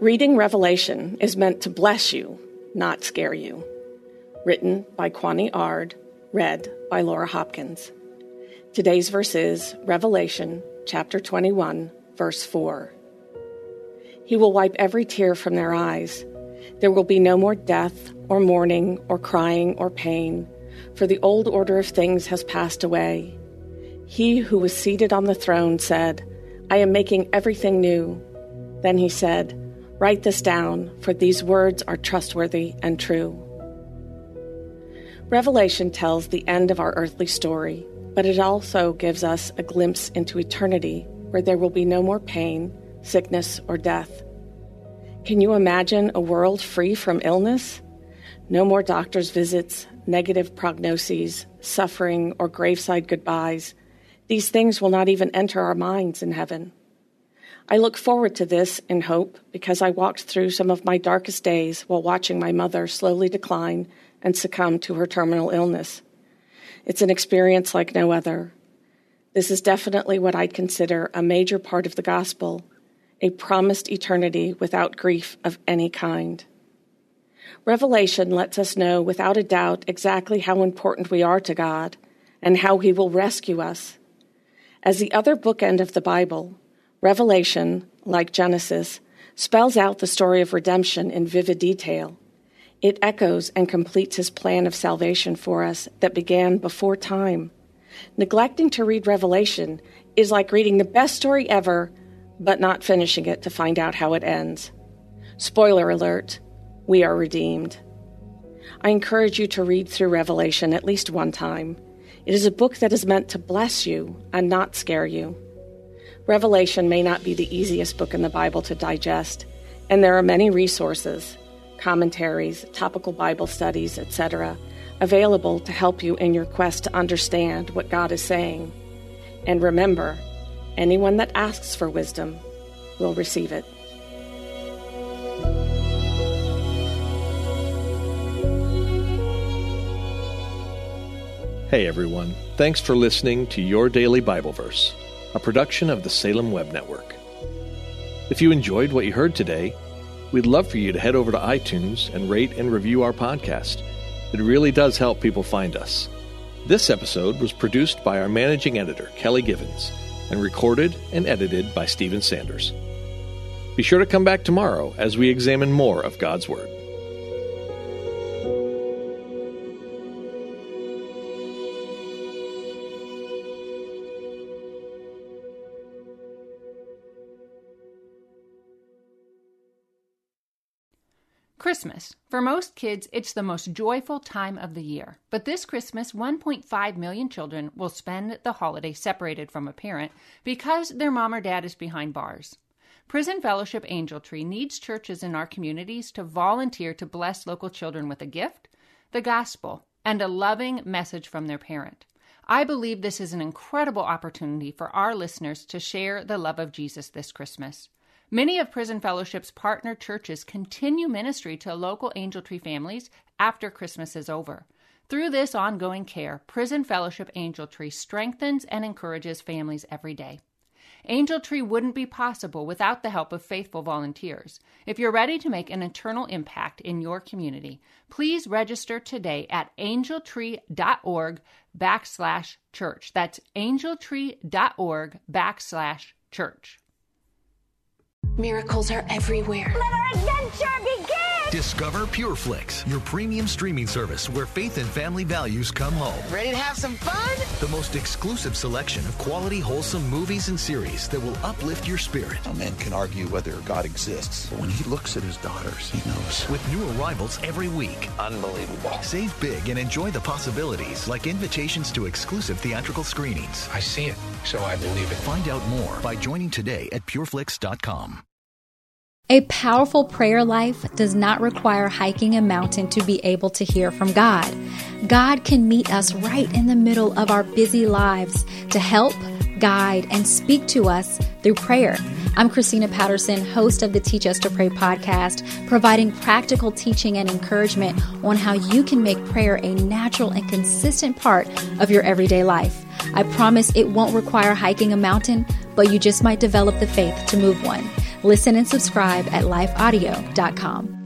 Reading Revelation is meant to bless you, not scare you. Written by Kwani Ard, read by Laura Hopkins. Today's verse is Revelation chapter 21, verse 4. He will wipe every tear from their eyes. There will be no more death, or mourning, or crying, or pain, for the old order of things has passed away. He who was seated on the throne said, I am making everything new. Then he said, Write this down, for these words are trustworthy and true. Revelation tells the end of our earthly story, but it also gives us a glimpse into eternity where there will be no more pain, sickness, or death. Can you imagine a world free from illness? No more doctor's visits, negative prognoses, suffering, or graveside goodbyes. These things will not even enter our minds in heaven. I look forward to this in hope because I walked through some of my darkest days while watching my mother slowly decline and succumb to her terminal illness. It's an experience like no other. This is definitely what I'd consider a major part of the gospel, a promised eternity without grief of any kind. Revelation lets us know without a doubt exactly how important we are to God and how He will rescue us. As the other bookend of the Bible, Revelation, like Genesis, spells out the story of redemption in vivid detail. It echoes and completes His plan of salvation for us that began before time. Neglecting to read Revelation is like reading the best story ever, but not finishing it to find out how it ends. Spoiler alert, we are redeemed. I encourage you to read through Revelation at least one time. It is a book that is meant to bless you and not scare you. Revelation may not be the easiest book in the Bible to digest, and there are many resources, commentaries, topical Bible studies, etc., available to help you in your quest to understand what God is saying. And remember, anyone that asks for wisdom will receive it. Hey everyone, thanks for listening to Your Daily Bible Verse, a production of the Salem Web Network. If you enjoyed what you heard today, we'd love for you to head over to iTunes and rate and review our podcast. It really does help people find us. This episode was produced by our managing editor, Kelly Givens, and recorded and edited by Stephen Sanders. Be sure to come back tomorrow as we examine more of God's Word. Christmas. For most kids, it's the most joyful time of the year. But this Christmas, 1.5 million children will spend the holiday separated from a parent because their mom or dad is behind bars. Prison Fellowship Angel Tree needs churches in our communities to volunteer to bless local children with a gift, the gospel, and a loving message from their parent. I believe this is an incredible opportunity for our listeners to share the love of Jesus this Christmas. Many of Prison Fellowship's partner churches continue ministry to local Angel Tree families after Christmas is over. Through this ongoing care, Prison Fellowship Angel Tree strengthens and encourages families every day. Angel Tree wouldn't be possible without the help of faithful volunteers. If you're ready to make an eternal impact in your community, please register today at angeltree.org/church. That's angeltree.org/church. Miracles are everywhere. Let our adventure begin! Discover PureFlix, your premium streaming service where faith and family values come home. Ready to have some fun? The most exclusive selection of quality, wholesome movies and series that will uplift your spirit. A man can argue whether God exists, but when he looks at his daughters, he knows. With new arrivals every week. Unbelievable. Save big and enjoy the possibilities, like invitations to exclusive theatrical screenings. I see it, so I believe it. Find out more by joining today at pureflix.com. A powerful prayer life does not require hiking a mountain to be able to hear from God. God can meet us right in the middle of our busy lives to help, guide, and speak to us through prayer. I'm Christina Patterson, host of the Teach Us to Pray podcast, providing practical teaching and encouragement on how you can make prayer a natural and consistent part of your everyday life. I promise it won't require hiking a mountain, but you just might develop the faith to move one. Listen and subscribe at lifeaudio.com.